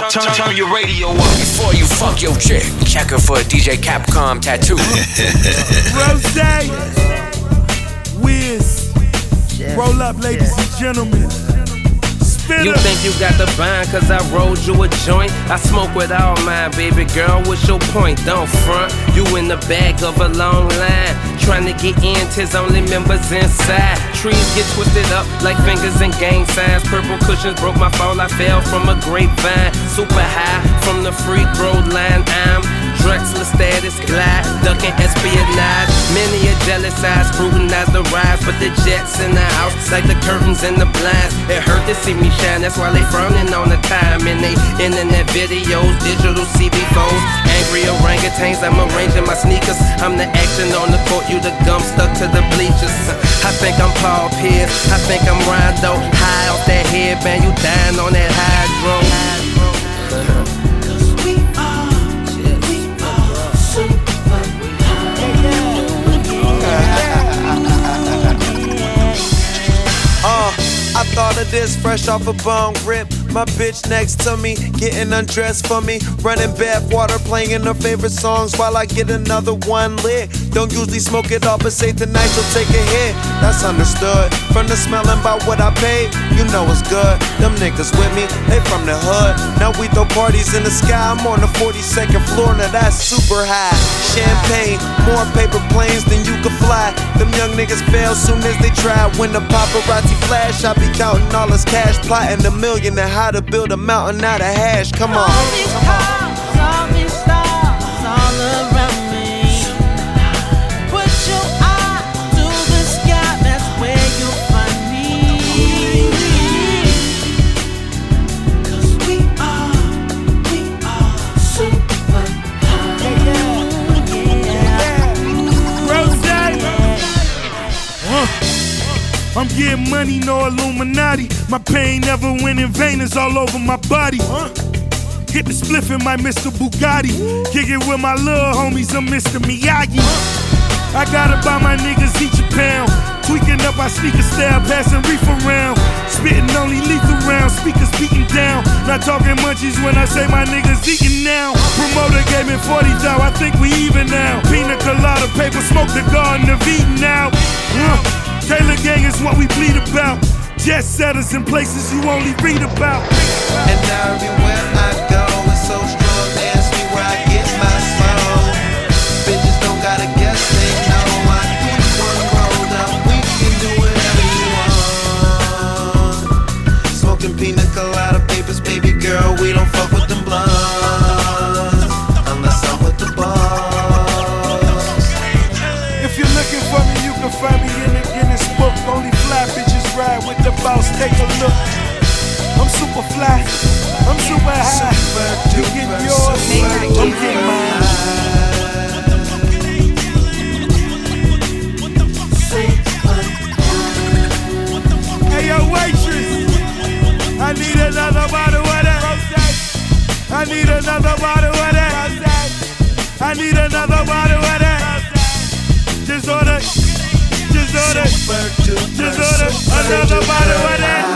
Turn your radio up. Before you fuck your chick, check her for a DJ Capcom tattoo. Rose, Wiz, roll up, ladies and gentlemen. You think you got the bind cause I rolled you a joint? I smoke with all mine, baby girl, what's your point? Don't front, you in the back of a long line, trying to get in, 'tis only members inside. Trees get twisted up like fingers in gang signs. Purple cushions broke my fall, I fell from a grapevine. Super high from the free throw line, I'm Drexler status, glide, ducking espionage. Many a jealous eyes scrutinize the rise, but the jets in the house like the curtains and the blinds. It hurt to see me shine, that's why they frowning on the time. And they internet videos, digital CB4s, angry orangutans. I'm arranging my sneakers. I'm the action on the court, you the gum stuck to the bleachers. I think I'm Paul Pierce, I think I'm Rondo. High off that headband, you dying on that hydro. I thought of this fresh off a bong rip. My bitch next to me, getting undressed for me. Running bathwater, playing her favorite songs while I get another one lit. Don't usually smoke it all, but say tonight she'll take a hit. That's understood. From the smelling by what I paid, you know it's good. Them niggas with me, they from the hood. Now we throw parties in the sky. I'm on the 42nd floor, now that's super high. Champagne, more paper planes than you could fly. Them young niggas fail soon as they try. When the paparazzi flash, I be counting all this cash, plotting $1 million and how to build a mountain out of hash. Come on. All these cars, all these stars, all around me. Put your eye to the sky, that's where you'll find me. 'Cause we are super high. I'm getting money, no Illuminati. My pain never went in vain, it's all over my body. Hit the spliff in my Mr. Bugatti. Kick it with my little homies, I'm Mr. Miyagi. I gotta buy my niggas each a pound. Tweaking up our sneaker style, passing reef around. Spitting only lethal rounds, speakers beating down. Not talking munchies when I say my niggas eating now. Promoter gave me 40 thou, I think we even now. Pina colada, paper smoke, the garden of Eden now. Taylor gang is what we bleed about. Jet setters in places you only read about. And everywhere I go, it's so strong. Ask me where I get my soul. Bitches don't gotta guess, they know I keep one rolled up. We can do whatever you want. Smoking pina colada papers, baby girl. We don't fuck with them blunts unless I'm with the boss. If you're looking for me, you can find me in the Guinness book. Only fly bitches ride with the boss. Take a look. I'm super fly. I'm super high. You get yours, I'm getting mine. Hey yo, waitress, I need another bottle of that. I need another bottle of that. I need another bottle of that. Just order another bottle of that.